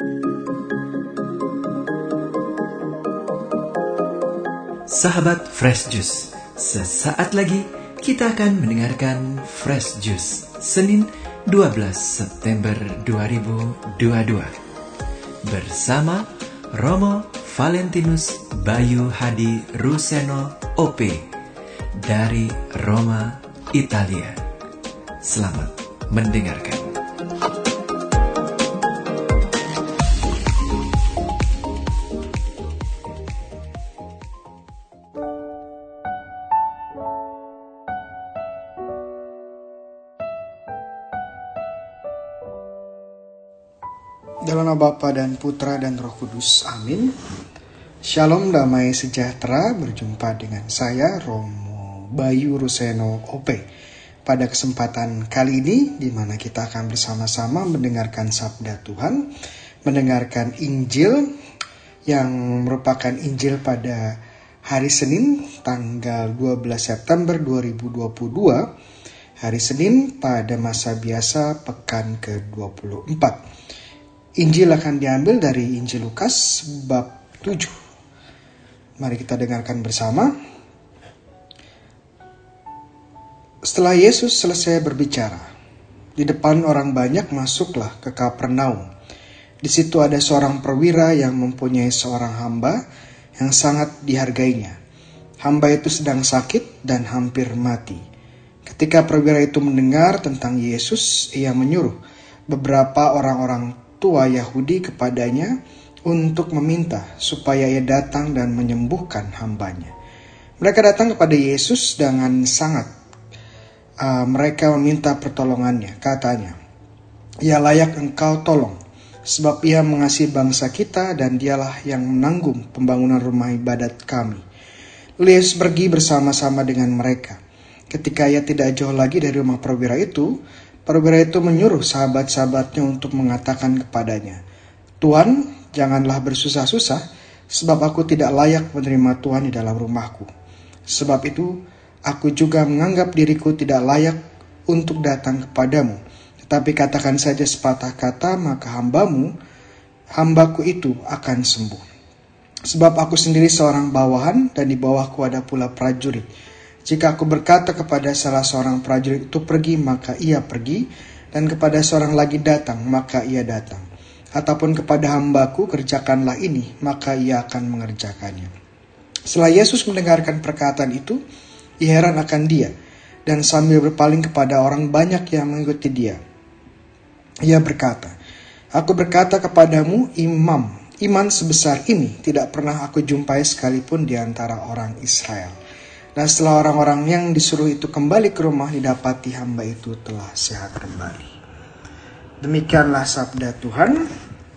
Sahabat Fresh Juice, sesaat lagi kita akan mendengarkan Fresh Juice Senin 12 September 2022 bersama Romo Valentinus Bayu Hadi Ruseno OP dari Roma, Italia. Selamat mendengarkan. Dalam nama Bapa dan Putra dan Roh Kudus, amin. Shalom, damai sejahtera, berjumpa dengan saya Romo Bayu Ruseno OP. Pada kesempatan kali ini, di mana kita akan bersama-sama mendengarkan sabda Tuhan, mendengarkan Injil yang merupakan Injil pada hari Senin, tanggal 12 September 2022, hari Senin pada masa biasa pekan ke-24. Injil akan diambil dari Injil Lukas bab 7. Mari kita dengarkan bersama. Setelah Yesus selesai berbicara, di depan orang banyak masuklah ke Kapernaum. Di situ ada seorang perwira yang mempunyai seorang hamba yang sangat dihargainya. Hamba itu sedang sakit dan hampir mati. Ketika perwira itu mendengar tentang Yesus, ia menyuruh beberapa orang-orang tua Yahudi kepadanya untuk meminta supaya ia datang dan menyembuhkan hambanya. Mereka datang kepada Yesus dengan sangat mereka meminta pertolongannya. Katanya, "Ia layak engkau tolong, sebab ia mengasihi bangsa kita dan dialah yang menanggung pembangunan rumah ibadat kami." Lalu Yesus pergi bersama-sama dengan mereka. Ketika ia tidak jauh lagi dari rumah perwira itu menyuruh sahabat-sahabatnya untuk mengatakan kepadanya, "Tuan, janganlah bersusah-susah, sebab aku tidak layak menerima Tuhan di dalam rumahku. Sebab itu, aku juga menganggap diriku tidak layak untuk datang kepadamu. Tetapi katakan saja sepatah kata, maka hambaku itu akan sembuh. Sebab aku sendiri seorang bawahan, dan di bawahku ada pula prajurit. Jika aku berkata kepada salah seorang prajurit itu pergi, maka ia pergi, dan kepada seorang lagi datang, maka ia datang. Ataupun kepada hambaku, kerjakanlah ini, maka ia akan mengerjakannya." Setelah Yesus mendengarkan perkataan itu, ia heran akan dia, dan sambil berpaling kepada orang banyak yang mengikuti dia, ia berkata, "Aku berkata kepadamu, iman sebesar ini tidak pernah aku jumpai sekalipun di antara orang Israel." Dan setelah orang-orang yang disuruh itu kembali ke rumah, didapati hamba itu telah sehat kembali. Demikianlah sabda Tuhan.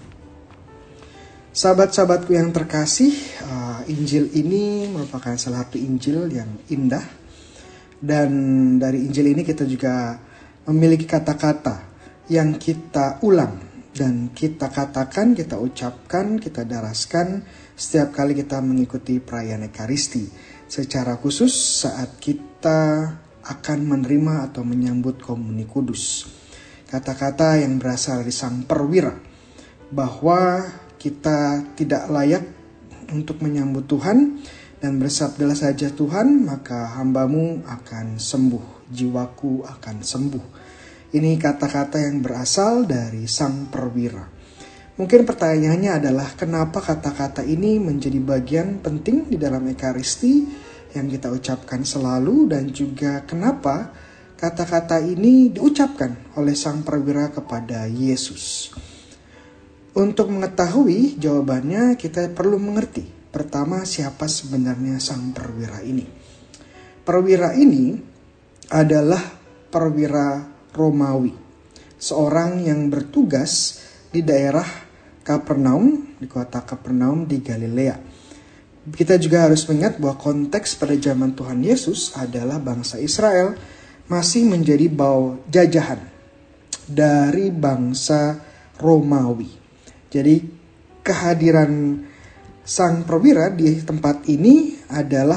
Sahabat-sahabatku yang terkasih, Injil ini merupakan salah satu Injil yang indah. Dan dari Injil ini kita juga memiliki kata-kata yang kita ulang dan kita katakan, kita ucapkan, kita daraskan setiap kali kita mengikuti perayaan Ekaristi. Secara khusus saat kita akan menerima atau menyambut komuni kudus. Kata-kata yang berasal dari sang perwira bahwa kita tidak layak untuk menyambut Tuhan, dan bersabdalah saja Tuhan, maka hambamu akan sembuh, jiwaku akan sembuh. Ini kata-kata yang berasal dari sang perwira. Mungkin pertanyaannya adalah, kenapa kata-kata ini menjadi bagian penting di dalam Ekaristi yang kita ucapkan selalu, dan juga kenapa kata-kata ini diucapkan oleh sang perwira kepada Yesus? Untuk mengetahui jawabannya, kita perlu mengerti pertama siapa sebenarnya sang perwira ini. Perwira ini adalah perwira Romawi, seorang yang bertugas di daerah Kapernaum, di kota Kapernaum di Galilea. Kita juga harus mengingat bahwa konteks pada zaman Tuhan Yesus adalah bangsa Israel masih menjadi jajahan dari bangsa Romawi. Jadi kehadiran sang perwira di tempat ini adalah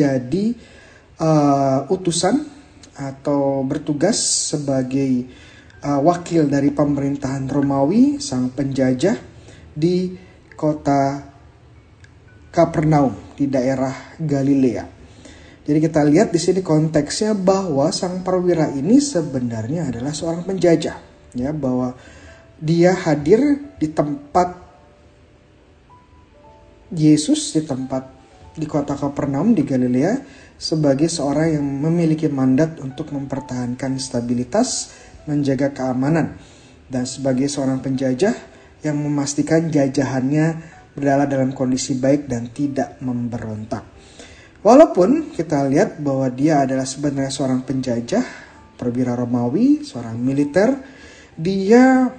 menjadi utusan atau bertugas sebagai wakil dari pemerintahan Romawi, sang penjajah di kota Kapernaum di daerah Galilea. Jadi kita lihat di sini konteksnya bahwa sang perwira ini sebenarnya adalah seorang penjajah, ya, bahwa dia hadir di tempat Yesus, di kota Kapernaum di Galilea sebagai seorang yang memiliki mandat untuk mempertahankan stabilitas, menjaga keamanan, dan sebagai seorang penjajah yang memastikan jajahannya berada dalam kondisi baik dan tidak memberontak. Walaupun kita lihat bahwa dia adalah sebenarnya seorang penjajah, perwira Romawi, seorang militer, dia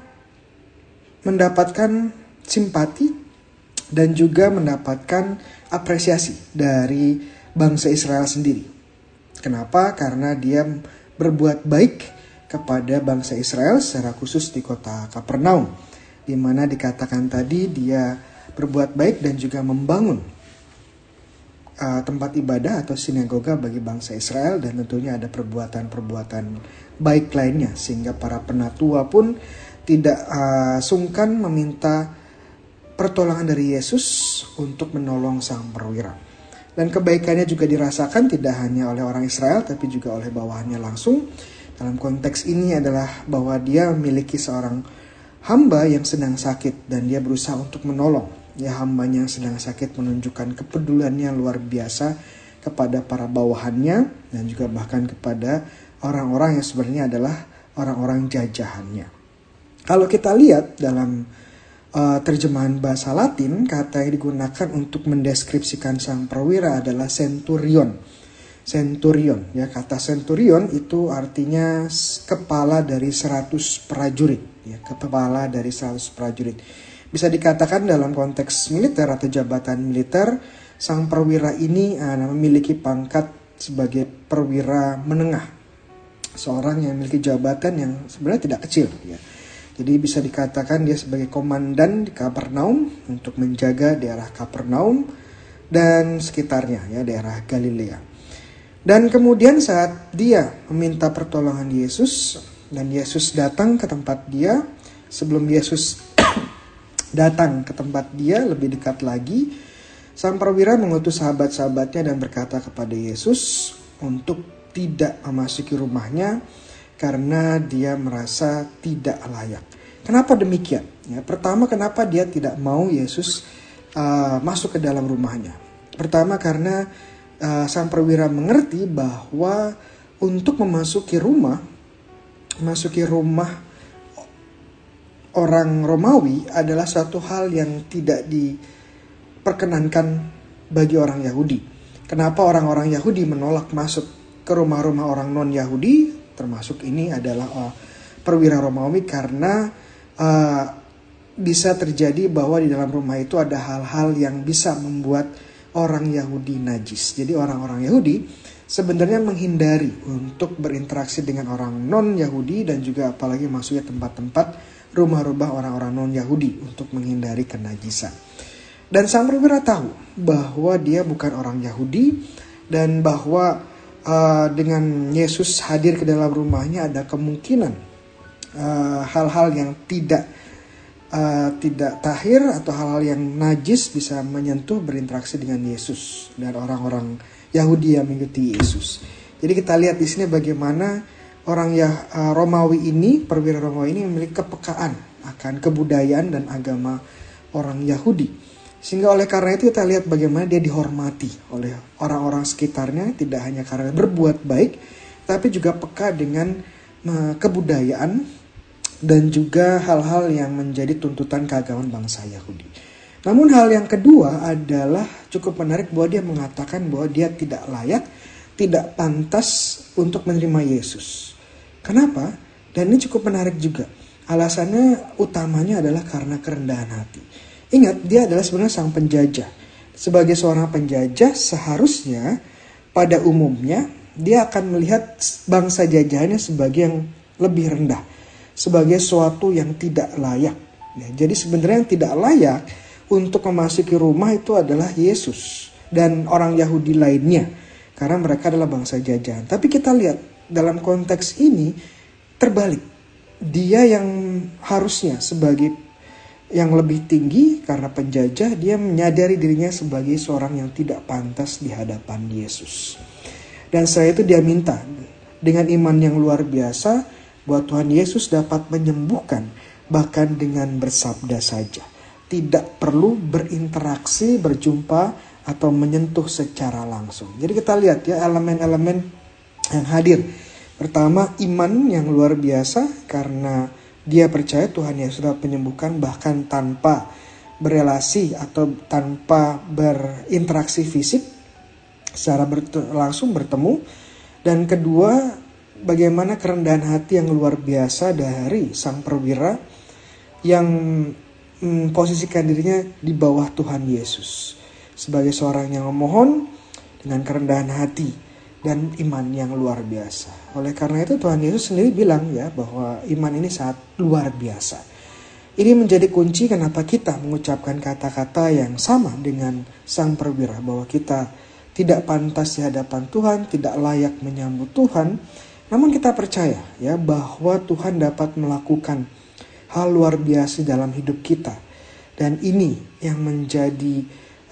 mendapatkan simpati dan juga mendapatkan apresiasi dari bangsa Israel sendiri. Kenapa? Karena dia berbuat baik kepada bangsa Israel secara khusus di kota Kapernaum, di mana dikatakan tadi dia berbuat baik dan juga membangun tempat ibadah atau sinagoga bagi bangsa Israel, dan tentunya ada perbuatan-perbuatan baik lainnya sehingga para penatua pun tidak sungkan meminta pertolongan dari Yesus untuk menolong sang perwira. Dan kebaikannya juga dirasakan tidak hanya oleh orang Israel tapi juga oleh bawahannya langsung. Dalam konteks ini adalah bahwa dia memiliki seorang hamba yang sedang sakit dan dia berusaha untuk menolong. Ya, hambanya yang sedang sakit menunjukkan kepeduliannya luar biasa kepada para bawahannya dan juga bahkan kepada orang-orang yang sebenarnya adalah orang-orang jajahannya. Kalau kita lihat dalam terjemahan bahasa Latin, kata yang digunakan untuk mendeskripsikan sang perwira adalah centurion. Centurion, ya, kata centurion itu artinya kepala dari 100 prajurit, ya, kepala dari 100 prajurit. Bisa dikatakan dalam konteks militer atau jabatan militer, sang perwira ini memiliki pangkat sebagai perwira menengah. Seorang yang memiliki jabatan yang sebenarnya tidak kecil, ya. Jadi bisa dikatakan dia sebagai komandan di Kapernaum untuk menjaga daerah Kapernaum dan sekitarnya, ya, daerah Galilea. Dan kemudian saat dia meminta pertolongan Yesus dan Yesus datang ke tempat dia, sebelum Yesus datang ke tempat dia lebih dekat lagi, sang perwira mengutus sahabat-sahabatnya dan berkata kepada Yesus untuk tidak memasuki rumahnya karena dia merasa tidak layak. Kenapa demikian? Ya, pertama, kenapa dia tidak mau Yesus masuk ke dalam rumahnya? Pertama, karena sang perwira mengerti bahwa untuk memasuki rumah orang Romawi adalah satu hal yang tidak diperkenankan bagi orang Yahudi. Kenapa orang-orang Yahudi menolak masuk ke rumah-rumah orang non-Yahudi, termasuk ini adalah perwira Romawi, karena bisa terjadi bahwa di dalam rumah itu ada hal-hal yang bisa membuat orang Yahudi najis. Jadi orang-orang Yahudi sebenarnya menghindari untuk berinteraksi dengan orang non-Yahudi dan juga apalagi masuknya tempat-tempat rumah-rumah orang-orang non-Yahudi untuk menghindari kenajisan. Dan sang perwira tahu bahwa dia bukan orang Yahudi dan bahwa dengan Yesus hadir ke dalam rumahnya ada kemungkinan hal-hal yang tidak tahir atau hal-hal yang najis bisa menyentuh, berinteraksi dengan Yesus dan orang-orang Yahudi yang mengikuti Yesus. Jadi kita lihat di sini bagaimana orang Romawi ini, perwira Romawi ini memiliki kepekaan akan kebudayaan dan agama orang Yahudi. Sehingga oleh karena itu kita lihat bagaimana dia dihormati oleh orang-orang sekitarnya, tidak hanya karena berbuat baik, tapi juga peka dengan kebudayaan dan juga hal-hal yang menjadi tuntutan keagamaan bangsa Yahudi. Namun hal yang kedua adalah cukup menarik bahwa dia mengatakan bahwa dia tidak layak, tidak pantas untuk menerima Yesus. Kenapa? Dan ini cukup menarik juga. Alasannya utamanya adalah karena kerendahan hati. Ingat, dia adalah sebenarnya sang penjajah. Sebagai seorang penjajah, seharusnya pada umumnya dia akan melihat bangsa jajahannya sebagai yang lebih rendah, sebagai sesuatu yang tidak layak. Ya, jadi sebenarnya yang tidak layak untuk memasuki rumah itu adalah Yesus dan orang Yahudi lainnya, karena mereka adalah bangsa jajahan. Tapi kita lihat dalam konteks ini terbalik. dia yang harusnya sebagai yang lebih tinggi karena penjajah, dia menyadari dirinya sebagai seorang yang tidak pantas di hadapan Yesus. Dan setelah itu dia minta dengan iman yang luar biasa bahwa Tuhan Yesus dapat menyembuhkan bahkan dengan bersabda saja. Tidak perlu berinteraksi, berjumpa atau menyentuh secara langsung. Jadi kita lihat ya elemen-elemen yang hadir. Pertama, iman yang luar biasa karena dia percaya Tuhan Yesus dapat menyembuhkan bahkan tanpa berelasi atau tanpa berinteraksi fisik, secara langsung bertemu. Dan kedua, bagaimana kerendahan hati yang luar biasa dari sang perwira yang posisikan dirinya di bawah Tuhan Yesus sebagai seorang yang memohon dengan kerendahan hati dan iman yang luar biasa. Oleh karena itu Tuhan Yesus sendiri bilang ya bahwa iman ini sangat luar biasa. Ini menjadi kunci kenapa kita mengucapkan kata-kata yang sama dengan sang perwira, bahwa kita tidak pantas di hadapan Tuhan, tidak layak menyambut Tuhan. Namun kita percaya ya bahwa Tuhan dapat melakukan hal luar biasa dalam hidup kita. Dan ini yang menjadi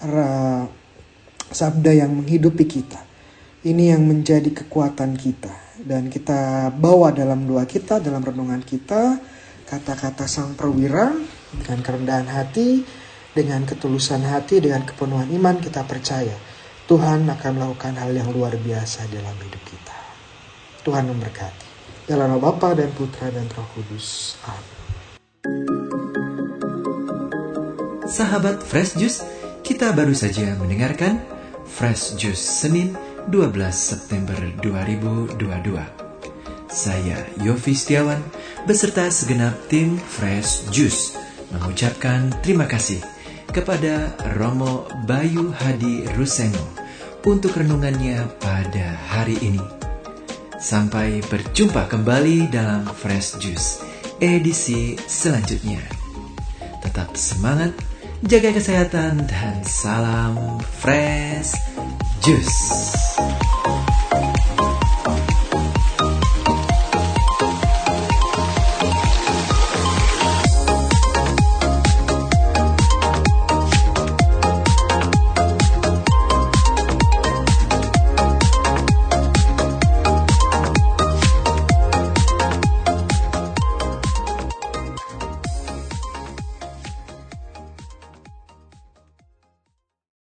sabda yang menghidupi kita. Ini yang menjadi kekuatan kita. Dan kita bawa dalam doa kita, dalam renungan kita, kata-kata sang perwira dengan kerendahan hati, dengan ketulusan hati, dengan kepenuhan iman. Kita percaya Tuhan akan melakukan hal yang luar biasa dalam hidup kita. Tuhan memberkati. Dalam nama Bapa dan Putra dan Roh Kudus. Amin. Sahabat Fresh Juice, kita baru saja mendengarkan Fresh Juice Senin 12 September 2022. Saya Yofi Setiawan beserta segenap tim Fresh Juice mengucapkan terima kasih kepada Romo Bayu Hadi Ruseno untuk renungannya pada hari ini. Sampai berjumpa kembali dalam Fresh Juice edisi selanjutnya. Tetap semangat, jaga kesehatan, dan salam Fresh Juice.